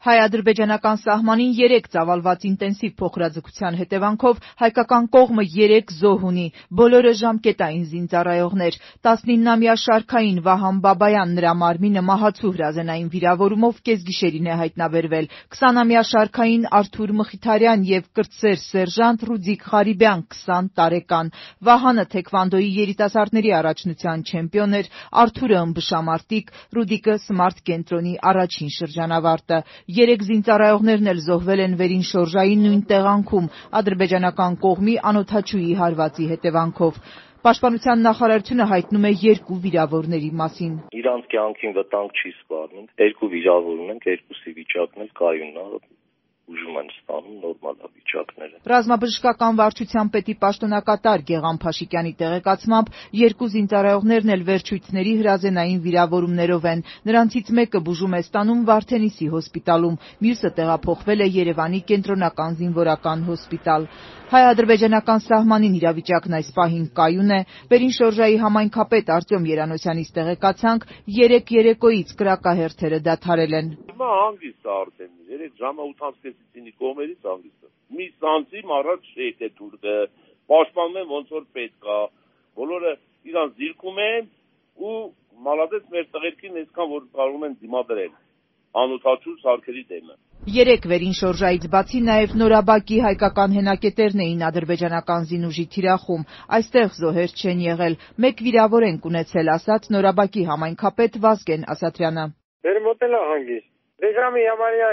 Հայ-ադրբեջանական սահմանին 3 ծավալված ինտենսիվ փոխհրաձգության հետևանքով հայկական կողմը 3 զոհ ունի, բոլորը ժամկետային զինծառայողներ, 19-ամյա շարքային Վահան Բաբայան նրա մարմինը մահացու հրազենային վիրավորումով կեսգիշերին է հայտնաբերվել, 20-ամյա շարքային Արթուր Մխիթարյան և կրտսեր սերժանտ Ռուդիկ Ղարիբյան 20 տարեկան, Վահանը թեքվանդոյի երիտասարդների առաջնության չեմպիոն էր, Արթուրը ըմբշամարտիկ, Ռուդիկը սմարթ կենտրոնի առաջին շրջանավարտը։ 3 զինծառայողներն էլ զոհվել են վերին շորժայի նույն տեղանքում ադրբեջանական կողմի անօդաչուի հարվածի հետևանքով։ Պաշտպանության նախարարությունը հայտնում է 2 վիրավորների մասին։ Իրանց կյանքին վտանգ չի սպառնում, 2 վիրավոր ունենք, 2-ի վիճակն էլ կայուն է, ուժում են ստանում նորմալ վիճակները։ Ռազմաբժշկական վարչության պետի պաշտոնակատար Գեղամ Փաշիկյանի տեղեկացմամբ 2 զինծառայողներն էլ վերջույթների հրազենային վիրավորումներով են։ Նրանցից մեկը բուժում է ստանում Վարդենիսի հոսպիտալում, մյուսը տեղափոխվել է Երևանի կենտրոնական զինվորական հոսպիտալ։ Հայ-ադրբեջանական սահմանին իրավիճակն այս պահին կայուն է։ Վերին շորժայի համայնքապետ Արտյոմ Երանոսյանից տեղեկացանք, 3 երեկոյից կրակահերթերը դադարել են։ Հիմա հանգիստ է արդեն, 3 ժամը 8:30-ի կողմերից հանգիստ է։ Մի սանտիմ առաջ եկե թուրքը, պաշտպանում են ոնց որ պետք է, բոլորը իրանց զիրկում են ու մալադեց մեր տղերքին այսքան որ կարող են դիմադրել անօդաչու սարքերի դեմը։ 3 վերին շորժայից բացի նաև Նորաբակի հայկական հենակետերն էին ադրբեջանական զինուժի թիրախում։ Այստեղ զոհեր չեն եղել։ 1 վիրավոր ենք ունեցել, ասաց Նորաբակի համայնքապետ Վազգեն Ասատրյանը։ Մեր մոտ էլ հանգիստ։ Դեժամի համարյա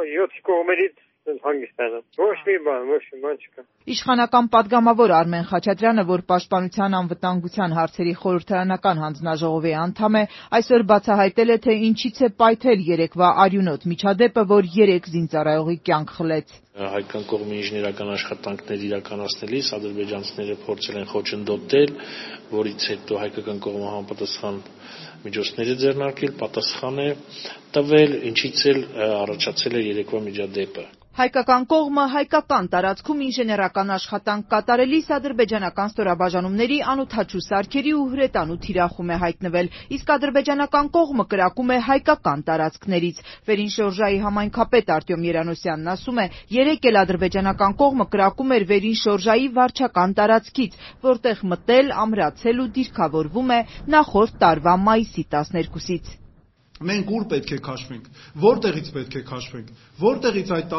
7 կողմերից հանգիստ է։ Ոչ մի բան չկա։ Իշխանական падգամավոր Արմեն Խաչատրյանը, որ Պաշտպանության անվտանգության հարցերի խորհրդարանական հանձնաժողովի անդամ է, այսօր բացահայտել է, թե ինչից է պայթել երեկվա արյունոտ միջադեպը, որ 3 զինծառայողի կյանք խլեց։ Հայկական կողմի ինժեներական աշխատանքներ իրականացնելիս ադրբեջանցիները փորձել են խոչընդոտել, որից հետո հայկական կողմը համապատասխան միջոցներ է ձեռնարկել, պատասխան է տվել, ինչից էլ առաջացել է երեկվա միջադեպը։ Հայկական կողմը հայկական տարածքում ինժեներական աշխատանք կատարելիս ադրբեջանական ստորաբաժանումների անօդաչու սարքերի ու հրետանու թիրախում է հայտնվել, իսկ ադրբեջանական կողմը կրակում է հայկական տարածքներից։ Վերին շորժայի համայնքապետ Արտյոմ Երանոսյանն ասում է, 3 էլ ադրբեջանական կողմը կրակում էր վերին շորժայի վարչական տարածքից, որտեղ մտել, ամրացել ու դիրքավորվում է նախորդ տարվա մայիսի 12-ից։ Մենք ուր պետք է քաշվենք, որտեղից պետք է քաշվենք, որտեղից այդ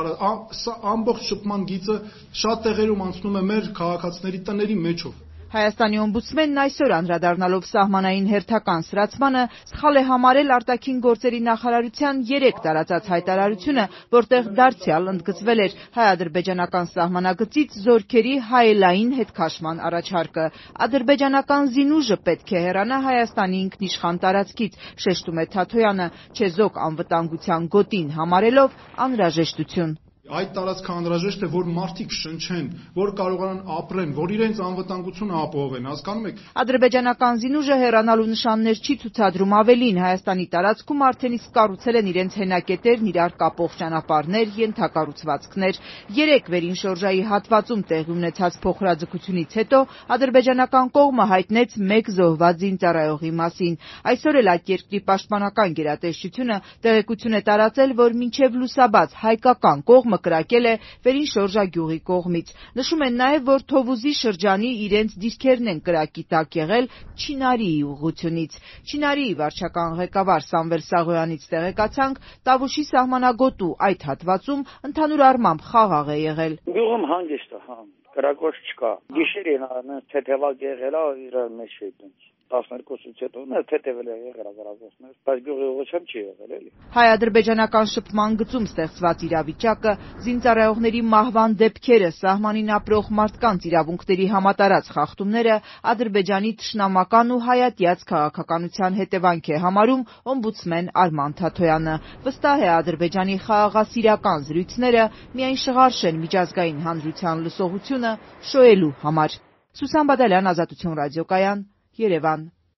ամբողջ շփման գիծը շատ տեղերում անցնում է մեր քաղաքացիների տների մեջով։ Հայաստանի օմբուդսմենն այսօր անդրադառնալով սահմանային հերթական սրացմանը սխալ է համարել արտաքին գործերի նախարարության 3 տարածած հայտարարությունը, որտեղ դարձյալ ընդգծվել էր հայ-ադրբեջանական սահմանագծից զորքերի հայելային հետքաշման առաջարկը։ Ադրբեջանական զինուժը պետք է հեռանա Հայաստանի ինքնիշխան տարածքից, շեշտում է Թաթոյանը, չեզոք անվտանգության գոտին համարելով անհրաժեշտություն։ Այդ տարածքը անհրաժեշտ է, որ մարդիկ շնչեն, որ կարողանան ապրեն, որ իրենց անվտանգությունը ապահովեն, հասկանում եք։ Ադրբեջանական զինուժը հեռանալու նշաններ չի ցուցադրում, ավելին Հայաստանի տարածքում արդեն իսկ կառուցել են իրենց հենակետերն, իրար կապող ճանապարհներ, ենթակառուցվածքներ։ 3 վերին շորժայի հատվածում տեղի ունեցած փոխհրաձգությունից հետո ադրբեջանական կողմը հայտնեց 1 զոհված զինծառայողի մասին։ Այսօր էլ այդ երկրի պաշտպանական գերատեսչությունը տեղեկություն է տարածել, որ մինչև լուսաբաց հայկական կողմը կրակել է վերին շորժա գյուղի կողմից։ Նշում են նաև, որ Թովուզի շրջանի իրենց դիրքերն են կրակի տակ եղել Չինարիի ուղղությունից։ Չինարիի վարչական ղեկավար Սամվել Սաղոյանից տեղեկացանք, Տավուշի սահմանագոտու այդ հատվածում ընդհանուր առմամբ խաղաղ է եղել։ Գյուղում հանգիստ է, կրակոց չկա։ Գիշերին թեթևակ եղել է իր մեջ այդպես։ 12-ից հետո թեթևել է եղել գրագործներ, բայց գյուղի ուղղությամբ չի եղել էլի։ Հայ-ադրբեջանական շփման գծում ստեղծված իրավիճակը, զինծառայողների մահվան դեպքերը, սահմանին ապրող մարդկանց իրավունքների համատարած խախտումները Ադրբեջանի թշնամական ու հայատյաց քաղաքականության հետևանք է համարում օմբուդսմեն Արման Թաթոյանը։ Վստահ է Ադրբեջանի խաղաղասիրական զրույցները միայն շղարշ են միջազգային հանրության լսողությունը շոյելու համար։ Սուսան Բադալյան, Ազատություն ռադիոկայան, Երևան։